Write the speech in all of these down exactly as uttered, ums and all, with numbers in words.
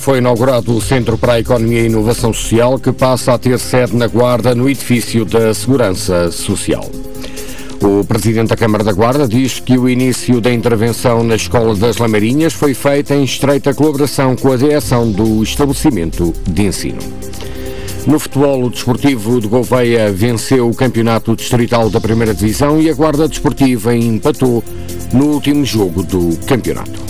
foi inaugurado o Centro para a Economia e Inovação Social, que passa a ter sede na Guarda, no edifício da Segurança Social. O Presidente da Câmara da Guarda diz que o início da intervenção na Escola das Lameirinhas foi feita em estreita colaboração com a direção do estabelecimento de ensino. No futebol, o Desportivo de Gouveia venceu o campeonato distrital da primeira divisão e a Guarda Desportiva empatou no último jogo do campeonato.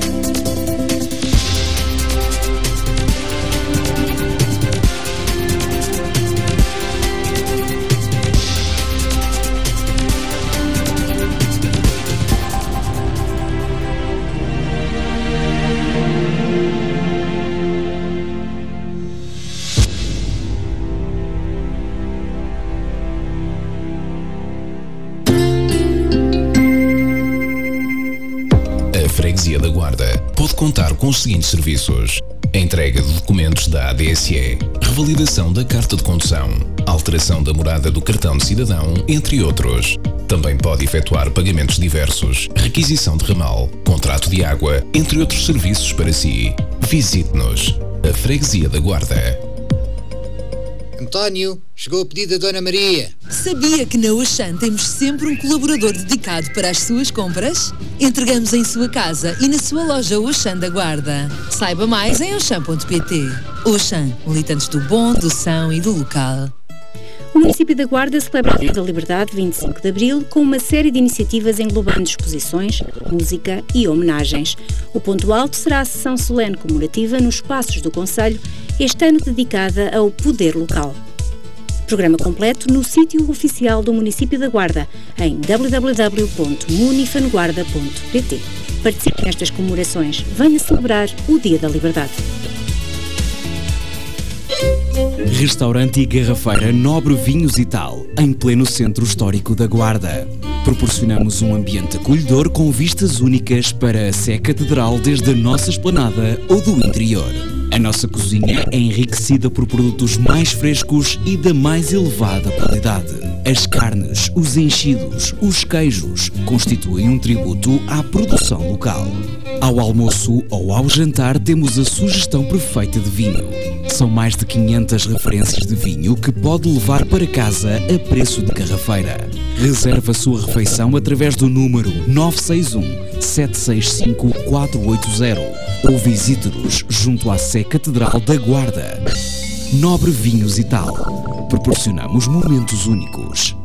Freguesia da Guarda pode contar com os seguintes serviços: a entrega de documentos da A D S E, revalidação da carta de condução, alteração da morada do cartão de cidadão, entre outros. Também pode efetuar pagamentos diversos, requisição de ramal, contrato de água, entre outros serviços para si. Visite-nos, a Freguesia da Guarda. António, chegou o pedido da Dona Maria. Sabia que na Auchan temos sempre um colaborador dedicado para as suas compras? Entregamos em sua casa e na sua loja Auchan da Guarda. Saiba mais em auchan ponto pt. Auchan, militantes do bom, do são e do local. O município da Guarda celebra o Dia da Liberdade, vinte e cinco de abril, com uma série de iniciativas englobando exposições, música e homenagens. O ponto alto será a sessão solene comemorativa nos Passos do Concelho, este ano dedicada ao poder local. Programa completo no sítio oficial do município da Guarda, em w w w ponto munifanguarda ponto pt. Participe nestas comemorações. Venha celebrar o Dia da Liberdade. Restaurante e Garrafeira Nobre Vinhos e Tal, em pleno centro histórico da Guarda. Proporcionamos um ambiente acolhedor com vistas únicas para a Sé Catedral desde a nossa esplanada ou do interior. A nossa cozinha é enriquecida por produtos mais frescos e da mais elevada qualidade. As carnes, os enchidos, os queijos constituem um tributo à produção local. Ao almoço ou ao jantar temos a sugestão perfeita de vinho. São mais de quinhentas referências de vinho que pode levar para casa a preço de garrafeira. Reserve a sua refeição através do número nove seis um, sete seis cinco, quatro oito zero ou visite-nos junto à Sé Catedral da Guarda. Nobre Vinhos e Tal. Proporcionamos momentos únicos.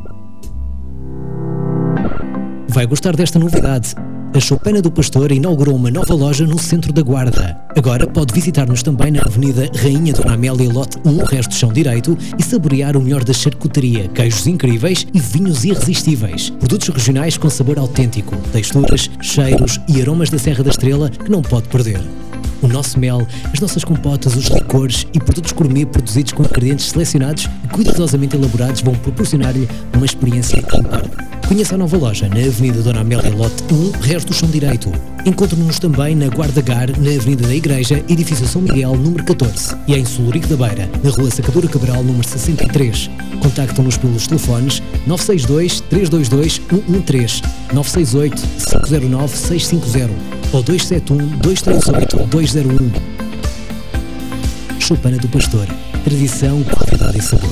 Vai gostar desta novidade. A Choupana do Pastor inaugurou uma nova loja no centro da Guarda. Agora pode visitar-nos também na Avenida Rainha Dona Amélia Lote um, resto chão direito, e saborear o melhor da charcutaria, queijos incríveis e vinhos irresistíveis. Produtos regionais com sabor autêntico, texturas, cheiros e aromas da Serra da Estrela que não pode perder. O nosso mel, as nossas compotas, os licores e produtos gourmet produzidos com ingredientes selecionados e cuidadosamente elaborados vão proporcionar-lhe uma experiência ímpar. Conheça a nova loja na Avenida Dona Amélia Lote um, resto chão direito. Encontre-nos também na Guarda Gar, na Avenida da Igreja, edifício São Miguel, número catorze, e em Solurico da Beira, na Rua Sacadura Cabral, número sessenta e três. Contactam-nos pelos telefones nove seis dois, três dois dois, um um três, nove seis oito, cinco zero nove, seis cinco zero ou dois sete um, dois três oito, dois zero um. Choupana do Pastor. Tradição, qualidade e sabor.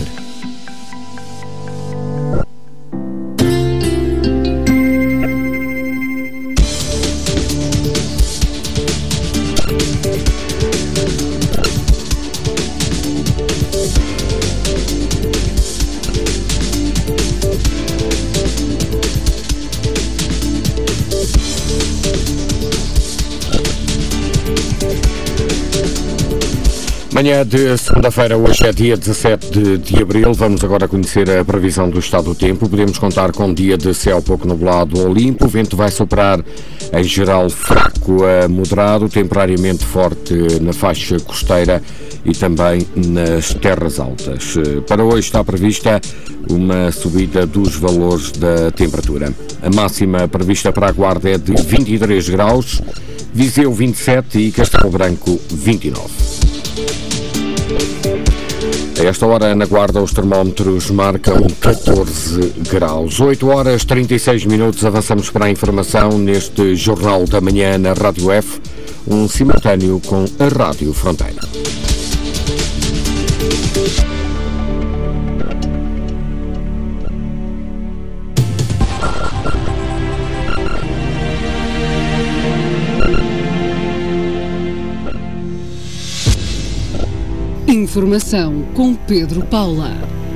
Manhã de segunda-feira, hoje é dia dezassete de, de abril, vamos agora conhecer a previsão do estado do tempo. Podemos contar com um dia de céu pouco nublado ou limpo, o vento vai soprar em geral fraco a moderado, temporariamente forte na faixa costeira e também nas terras altas. Para hoje está prevista uma subida dos valores da temperatura. A máxima prevista para a Guarda é de vinte e três graus, Viseu vinte e sete e Castelo Branco vinte e nove. A esta hora, na Guarda, os termómetros marcam catorze graus. oito horas e trinta e seis minutos, avançamos para a informação neste Jornal da Manhã na Rádio F. um simultâneo com a Rádio Fronteira. Informação com Pedro Paula.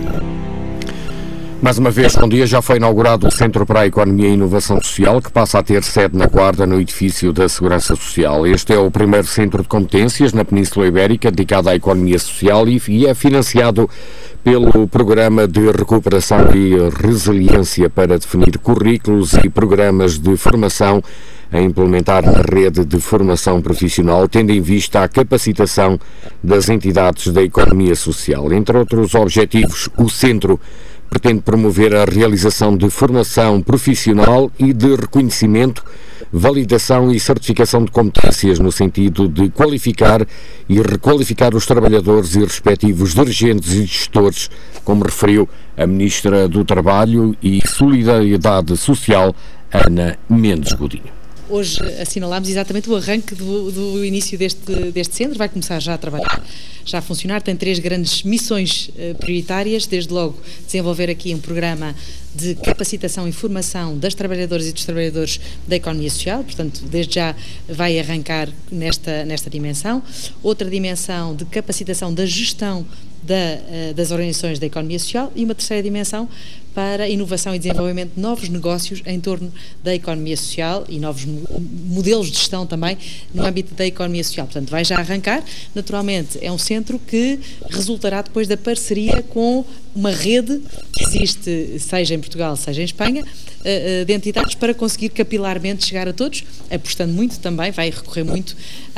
Mais uma vez, bom dia. Já foi inaugurado o Centro para a Economia e Inovação Social, que passa a ter sede na Guarda, no edifício da Segurança Social. Este é o primeiro centro de competências na Península Ibérica dedicado à economia social e é financiado pelo Programa de Recuperação e Resiliência para definir currículos e programas de formação a implementar na rede de formação profissional, tendo em vista a capacitação das entidades da economia social. Entre outros objetivos, o centro pretende promover a realização de formação profissional e de reconhecimento, validação e certificação de competências no sentido de qualificar e requalificar os trabalhadores e respectivos dirigentes e gestores, como referiu a Ministra do Trabalho e Solidariedade Social, Ana Mendes Godinho. Hoje assinalámos exatamente o arranque do, do início deste, deste centro, vai começar já a trabalhar, já a funcionar, tem três grandes missões uh, prioritárias, desde logo desenvolver aqui um programa de capacitação e formação das trabalhadoras e dos trabalhadores da economia social, portanto, desde já vai arrancar nesta, nesta dimensão. Outra dimensão de capacitação da gestão da, uh, das organizações da economia social e uma terceira dimensão para inovação e desenvolvimento de novos negócios em torno da economia social e novos modelos de gestão também no âmbito da economia social. Portanto, vai já arrancar. Naturalmente, é um centro que resultará depois da parceria com uma rede que existe, seja em Portugal, seja em Espanha, de entidades para conseguir capilarmente chegar a todos, apostando muito também, vai recorrer muito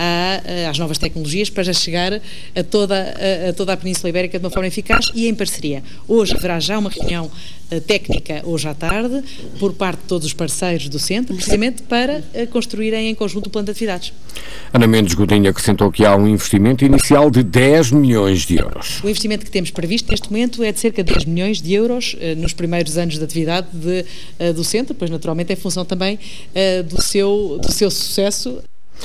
a, às novas tecnologias para chegar a toda, a, a toda a Península Ibérica de uma forma eficaz e em parceria. Hoje haverá já uma reunião técnica hoje à tarde, por parte de todos os parceiros do centro, precisamente para construírem em conjunto o plano de atividades. Ana Mendes Godinho acrescentou que há um investimento inicial de dez milhões de euros. O investimento que temos previsto neste momento é de cerca de dez milhões de euros eh, nos primeiros anos de atividade de, eh, do centro, pois naturalmente em função também eh, do, seu, do seu sucesso.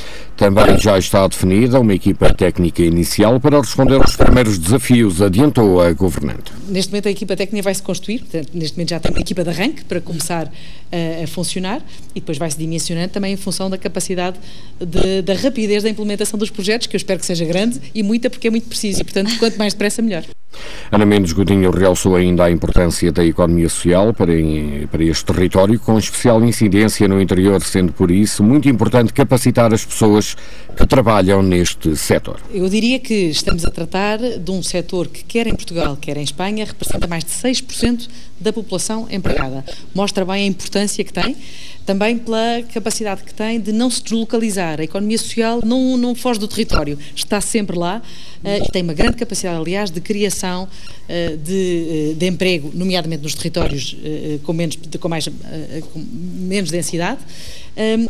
Também já está definida uma equipa técnica inicial para responder aos primeiros desafios, adiantou a governante. Neste momento a equipa técnica vai-se construir, portanto, neste momento já tem uma equipa de arranque para começar uh, a funcionar e depois vai-se dimensionando também em função da capacidade, de, da rapidez da implementação dos projetos, que eu espero que seja grande e muita, porque é muito preciso e, portanto, quanto mais depressa, melhor. Ana Mendes Godinho realçou ainda a importância da economia social para, para este território, com especial incidência no interior, sendo por isso muito importante capacitar as pessoas que trabalham neste setor. Eu diria que estamos a tratar de um setor que, quer em Portugal, quer em Espanha, representa mais de seis por cento da população empregada. Mostra bem a importância que tem, também pela capacidade que tem de não se deslocalizar. A economia social não, não foge do território, está sempre lá uh, e tem uma grande capacidade, aliás, de criação uh, de, uh, de emprego, nomeadamente nos territórios uh, com, menos, de, com, mais, uh, com menos densidade. Um,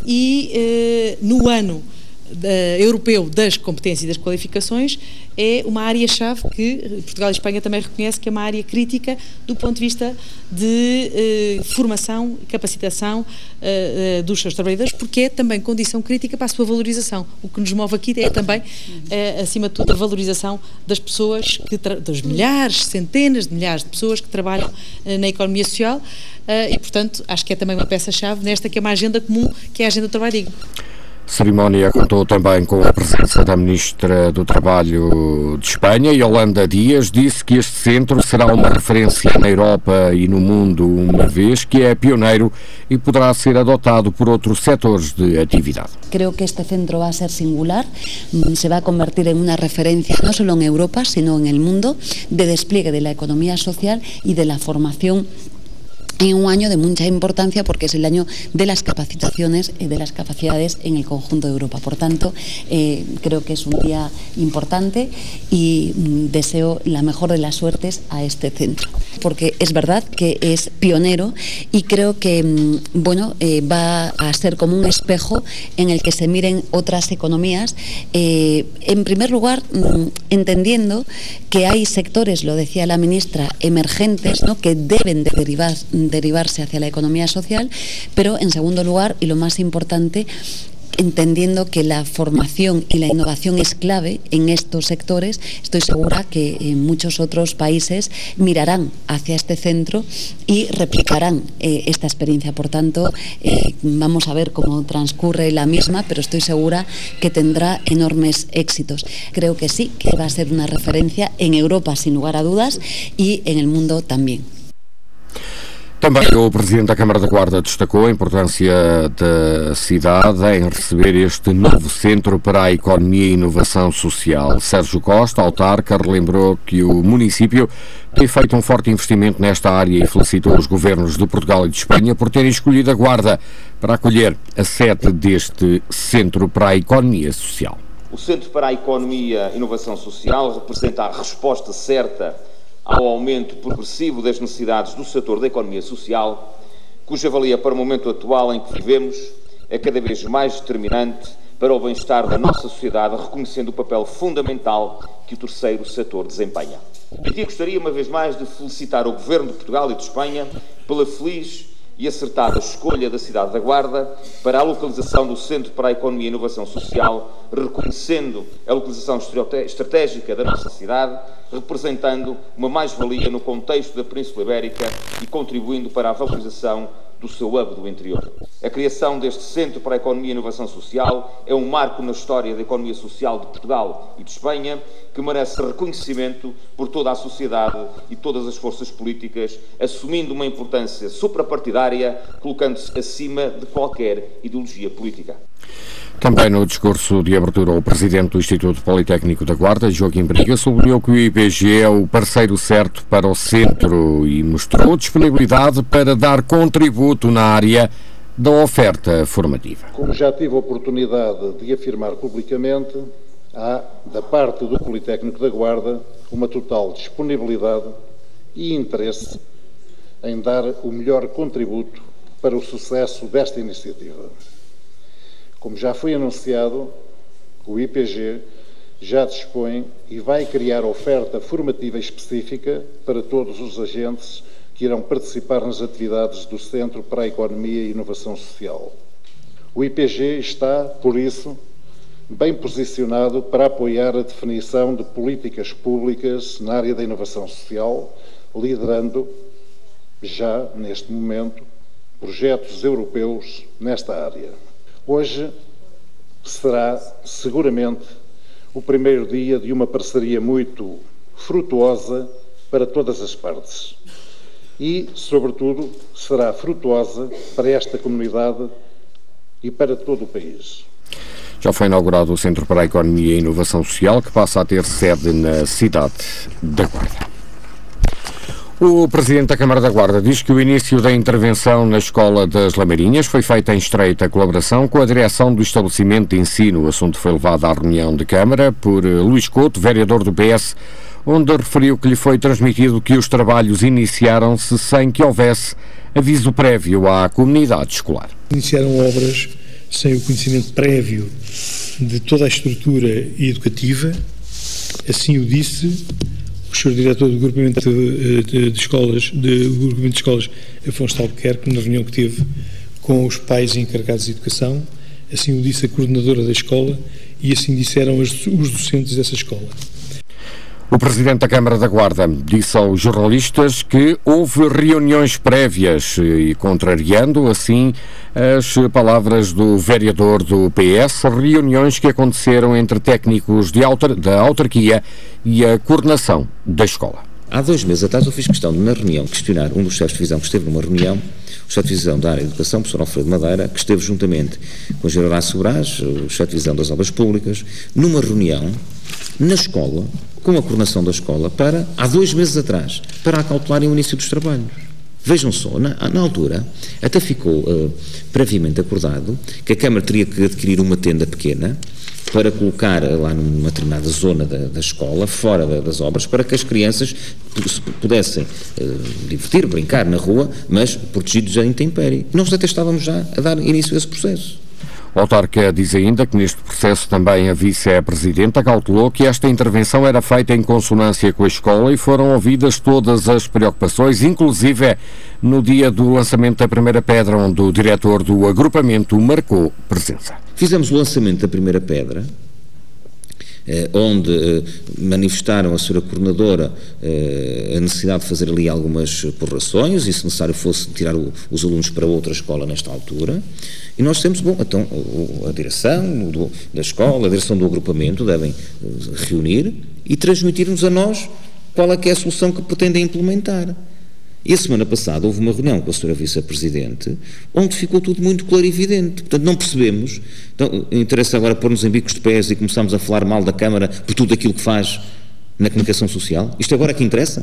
e uh, no ano Uh, europeu das competências e das qualificações é uma área-chave que Portugal e Espanha também reconhecem que é uma área crítica do ponto de vista de uh, formação e capacitação uh, uh, dos seus trabalhadores, porque é também condição crítica para a sua valorização. O que nos move aqui é também, uh, acima de tudo, a valorização das pessoas, que das milhares, centenas de milhares de pessoas que trabalham uh, na economia social uh, e, portanto, acho que é também uma peça-chave nesta que é uma agenda comum, que é a agenda do trabalho digno. A cerimónia contou também com a presença da Ministra do Trabalho de Espanha, Yolanda Díaz. Disse que este centro será uma referência na Europa e no mundo, uma vez que é pioneiro e poderá ser adotado por outros setores de atividade. Creo que este centro va a ser singular, se va a convertir en una referencia no solo en Europa, sino en el mundo, de despliegue de la economía social y de la formación en un año de mucha importancia porque es el año de las capacitaciones y de las capacidades en el conjunto de Europa. Por tanto, eh, creo que es un día importante y mm, deseo la mejor de las suertes a este centro. Porque es verdad que es pionero y creo que mm, bueno, eh, va a ser como un espejo en el que se miren otras economías. Eh, en primer lugar, mm, entendiendo que hay sectores, lo decía la ministra, emergentes, ¿no?, que deben de derivar derivarse hacia la economía social, pero en segundo lugar, y lo más importante, entendiendo que la formación y la innovación es clave en estos sectores, estoy segura que en muchos otros países mirarán hacia este centro y replicarán eh, esta experiencia. Por tanto, eh, vamos a ver cómo transcurre la misma, pero estoy segura que tendrá enormes éxitos. Creo que sí, que va a ser una referencia en Europa, sin lugar a dudas, y en el mundo también. Também o Presidente da Câmara da Guarda destacou a importância da cidade em receber este novo centro para a economia e inovação social. Sérgio Costa, autarca, relembrou que o município tem feito um forte investimento nesta área e felicitou os governos de Portugal e de Espanha por terem escolhido a Guarda para acolher a sede deste Centro para a Economia Social. O Centro para a Economia e Inovação Social representa a resposta certa ao aumento progressivo das necessidades do setor da economia social, cuja valia para o momento atual em que vivemos é cada vez mais determinante para o bem-estar da nossa sociedade, reconhecendo o papel fundamental que o terceiro setor desempenha. E aqui gostaria uma vez mais de felicitar o Governo de Portugal e de Espanha pela feliz e acertada escolha da cidade da Guarda para a localização do Centro para a Economia e Inovação Social, reconhecendo a localização estratégica da nossa cidade, representando uma mais-valia no contexto da Península Ibérica e contribuindo para a valorização do seu hub do interior. A criação deste Centro para a Economia e Inovação Social é um marco na história da economia social de Portugal e de Espanha, que merece reconhecimento por toda a sociedade e todas as forças políticas, assumindo uma importância suprapartidária, colocando-se acima de qualquer ideologia política. Também no discurso de abertura, o Presidente do Instituto Politécnico da Guarda, Joaquim Briga, sublinhou que o I P G é o parceiro certo para o centro e mostrou disponibilidade para dar contributo na área da oferta formativa. Como já tive a oportunidade de afirmar publicamente, há, da parte do Politécnico da Guarda, uma total disponibilidade e interesse em dar o melhor contributo para o sucesso desta iniciativa. Como já foi anunciado, o I P G já dispõe e vai criar oferta formativa específica para todos os agentes que irão participar nas atividades do Centro para a Economia e Inovação Social. O I P G está, por isso, bem posicionado para apoiar a definição de políticas públicas na área da inovação social, liderando, já neste momento, projetos europeus nesta área. Hoje será, seguramente, o primeiro dia de uma parceria muito frutuosa para todas as partes e, sobretudo, será frutuosa para esta comunidade e para todo o país. Já foi inaugurado o Centro para a Economia e Inovação Social, que passa a ter sede na cidade da Guarda. O Presidente da Câmara da Guarda diz que o início da intervenção na Escola das Lameirinhas foi feita em estreita colaboração com a direção do estabelecimento de ensino. O assunto foi levado à reunião de Câmara por Luís Couto, vereador do P S, onde referiu que lhe foi transmitido que os trabalhos iniciaram-se sem que houvesse aviso prévio à comunidade escolar. Iniciaram obras sem o conhecimento prévio de toda a estrutura educativa, assim o disse o senhor Diretor do Grupamento de, de, de Escolas, de, do Grupamento de Escolas Afonso de Albuquerque, na reunião que teve com os pais encarregados de educação, assim o disse a coordenadora da escola e assim disseram os, os docentes dessa escola. O Presidente da Câmara da Guarda disse aos jornalistas que houve reuniões prévias e, contrariando assim as palavras do vereador do P S, reuniões que aconteceram entre técnicos de autar- da autarquia e a coordenação da escola. Há dois meses atrás eu fiz questão de, na reunião, questionar um dos chefes de divisão que esteve numa reunião, o chefe de divisão da área de educação, o professor Alfredo Madeira, que esteve juntamente com o engenheiro Horácio Brás, o chefe de divisão das obras públicas, numa reunião na escola, com a coordenação da escola, para, há dois meses atrás, para acautelarem o início dos trabalhos. Vejam só, na, na altura, até ficou uh, previamente acordado que a Câmara teria que adquirir uma tenda pequena para colocar lá numa determinada zona da, da escola, fora da, das obras, para que as crianças pudessem uh, divertir, brincar na rua, mas protegidos da intempérie. Nós até estávamos já a dar início a esse processo. A autarca diz ainda que neste processo também a vice-presidenta cautelou que esta intervenção era feita em consonância com a escola e foram ouvidas todas as preocupações, inclusive no dia do lançamento da primeira pedra, onde o diretor do agrupamento marcou presença. Fizemos o lançamento da primeira pedra, eh, onde eh, manifestaram a senhora coordenadora eh, a necessidade de fazer ali algumas correções e, se necessário fosse, tirar o, os alunos para outra escola nesta altura. E nós temos, bom, então a direção do, da escola, a direção do agrupamento devem uh, reunir e transmitir-nos a nós qual é que é a solução que pretendem implementar. E a semana passada houve uma reunião com a senhora vice-presidente onde ficou tudo muito claro e evidente. Portanto, não percebemos. Então, interessa agora pôr-nos em bicos de pés e começarmos a falar mal da Câmara por tudo aquilo que faz na comunicação social. Isto agora é que interessa?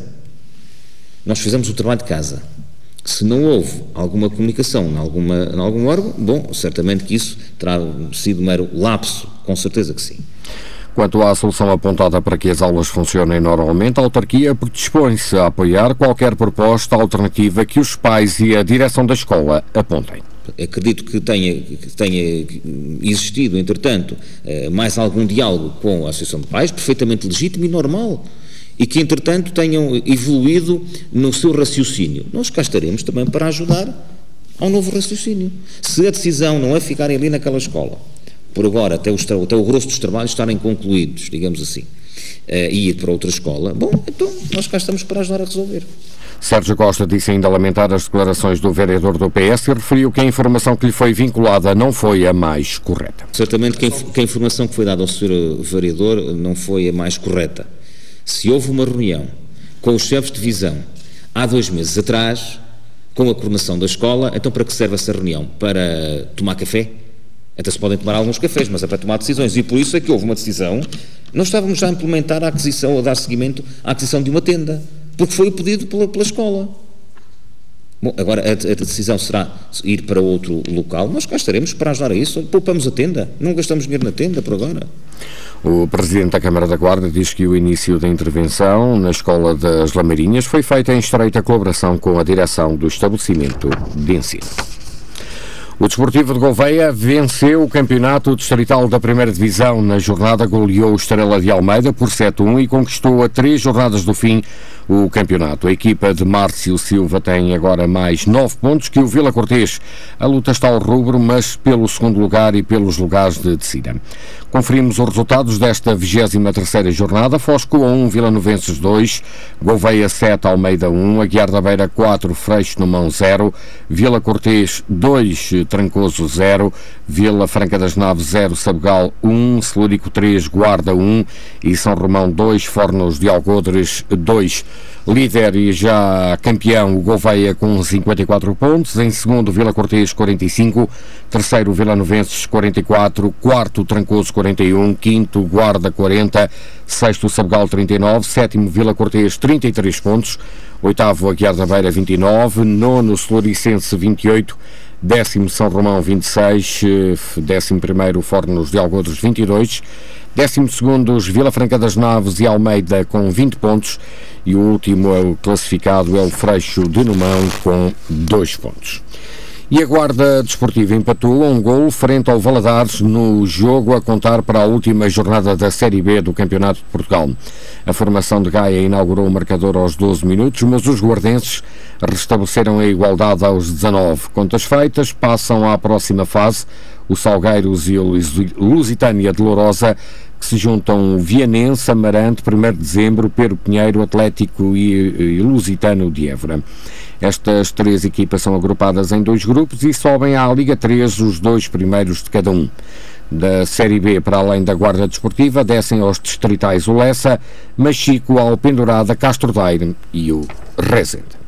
Nós fizemos o trabalho de casa. Se não houve alguma comunicação em, alguma, em algum órgão, bom, certamente que isso terá sido mero lapso, com certeza que sim. Quanto à solução apontada para que as aulas funcionem normalmente, a autarquia dispõe-se a apoiar qualquer proposta alternativa que os pais e a direção da escola apontem. Acredito que tenha, que tenha existido, entretanto, mais algum diálogo com a Associação de Pais, perfeitamente legítimo e normal. E que, entretanto, tenham evoluído no seu raciocínio. Nós cá estaremos também para ajudar ao novo raciocínio. Se a decisão não é ficarem ali naquela escola, por agora, até, os, até o grosso dos trabalhos estarem concluídos, digamos assim, uh, e ir para outra escola, bom, então nós cá estamos para ajudar a resolver. Sérgio Costa disse ainda lamentar as declarações do vereador do P S e referiu que a informação que lhe foi vinculada não foi a mais correta. Certamente que a, que a informação que foi dada ao senhor vereador não foi a mais correta. Se houve uma reunião com os chefes de divisão há dois meses atrás, com a coordenação da escola, então para que serve essa reunião? Para tomar café? Até se podem tomar alguns cafés, mas é para tomar decisões. E por isso é que houve uma decisão. Nós estávamos já a implementar a aquisição, a dar seguimento à aquisição de uma tenda, porque foi o pedido pela, pela escola. Bom, agora a, a decisão será ir para outro local. Nós cá estaremos para ajudar a isso. Poupamos a tenda. Não gastamos dinheiro na tenda por agora. O Presidente da Câmara da Guarda diz que o início da intervenção na Escola das Lameirinhas foi feita em estreita colaboração com a direção do estabelecimento de ensino. O Desportivo de Gouveia venceu o campeonato distrital da primeira divisão. Na jornada goleou o Estrela de Almeida por sete a um e conquistou a três jornadas do fim o campeonato. A equipa de Márcio Silva tem agora mais nove pontos que o Vila Cortês. A luta está ao rubro, mas pelo segundo lugar e pelos lugares de descida. Conferimos os resultados desta vigésima terceira jornada. Fosco um, Vila Novenses dois, Gouveia sete, Almeida um, Aguiar da Beira quatro, Freixo no Mão zero, Vila Cortês dois, Trancoso zero, Vila Franca das Naves zero, Sabugal um, Celúrico três, Guarda um e São Romão dois, Fornos de Algodres dois. Líder e já campeão o Gouveia com cinquenta e quatro pontos, em segundo Vila Cortês quarenta e cinco, terceiro Vila Novenses quarenta e quatro, quarto Trancoso quarenta e um, quinto Guarda quarenta, sexto Sabugal trinta e nove, sétimo Vila Cortês trinta e três pontos, oitavo Aguiar da Beira vinte e nove, nono Celuricense vinte e oito, décimo São Romão vinte e seis, décimo primeiro Fornos de Algodres vinte e dois, décimo segundo Vila Franca das Naves e Almeida com vinte pontos e o último classificado é o Freixo de Numão com dois pontos. E a Guarda Desportiva empatou um golo frente ao Valadares no jogo a contar para a última jornada da Série B do Campeonato de Portugal. A formação de Gaia inaugurou o marcador aos doze minutos, mas os guardenses restabeleceram a igualdade aos dezanove. Contas feitas, passam à próxima fase o Salgueiros e o Lusitânia de Lourosa, que se juntam Vianense, Amarante, primeiro de dezembro, Pero Pinheiro, Atlético e, e Lusitano de Évora. Estas três equipas são agrupadas em dois grupos e sobem à Liga três os dois primeiros de cada um. Da Série B, para além da Guarda Desportiva, descem aos distritais o Lessa, Machico, Alpendurada, Castro Daire e o Rezende.